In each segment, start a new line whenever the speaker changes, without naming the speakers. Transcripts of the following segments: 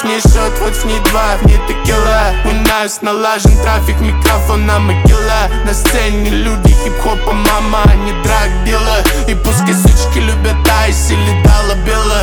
в ней шот, вот в ней два, в ней текила. У нас налажен трафик, микрофон на могила. На сцене люди хип-хопа, мама, а не драг-дила. И пускай сучки любят айс или доллабила.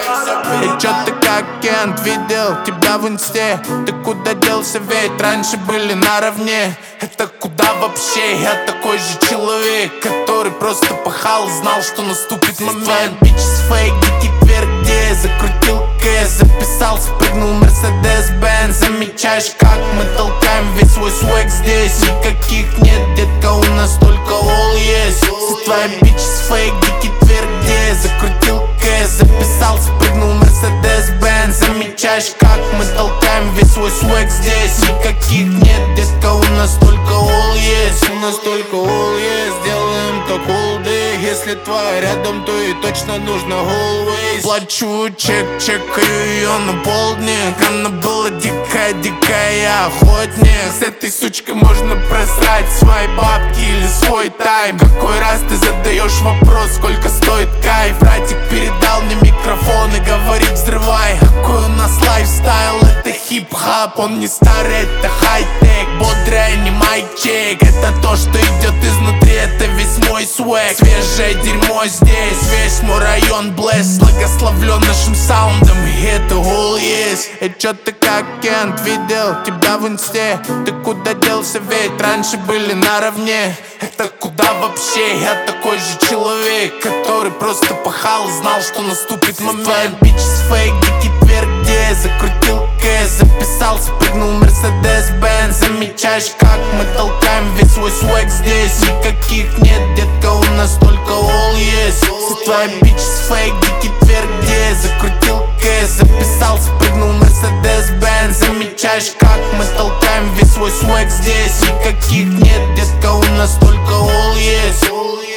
И чё ты как Кент, видел тебя в инсте? Ты куда делся, ведь раньше были наравне. Это куда вообще? Я такой же человек, который просто пахал, знал, что наступит момент. Bitches fake, дикий вверх, где закрутил кэс, записал, спрыгнул Mercedes-Benz. Замечаешь, как мы толкаем весь свой свэг здесь? Никаких нет, детка, у нас только all есть. Все твои bitches fake, дикий вверх, где закрутил кэс, записал, спрыгнул Mercedes-Benz. Замечаешь, как мы толкаем весь свой свэг здесь? Никаких нет, детка, у нас только all есть. У нас только all есть, делаем как all day. Если твоя рядом, то и точно нужно always. Плачу чек, чекаю ее на полдник. Она была дикая, я охотник. С этой сучкой можно просрать свои бабки или свой тайм. Какой раз ты задаешь вопрос, сколько стоит кайф? Братик передал мне микрофон и говорит: взрывай. Какой у нас лайфстайл, это хип-хап. Он не старый, это хай-тек. Бодрый, не майчек. Это то, что идет изнутри, это весь мой свэг. Свежее дерьмо здесь, весь мой район блесс. Благословлен нашим саундом, и это all есть. И чё ты как Кент, видел тебя в инсте? Ты куда делся, ведь раньше были наравне. Это куда вообще? Я такой же человек, который просто пахал, знал, что наступит момент. Bitches fake, дикий вверх, где закрутил кэс, записал, спрыгнул Mercedes-Benz. Замечаешь, как мы толкаем весь свой свэг здесь? Никаких нет, детка, у нас только all есть. Все твои bitches fake, дикий вверх, где закрутил кэс, записал, спрыгнул Mercedes-Benz. Замечаешь, как мы толкаем весь свой свэг здесь? Никаких нет, детка, у нас только all есть.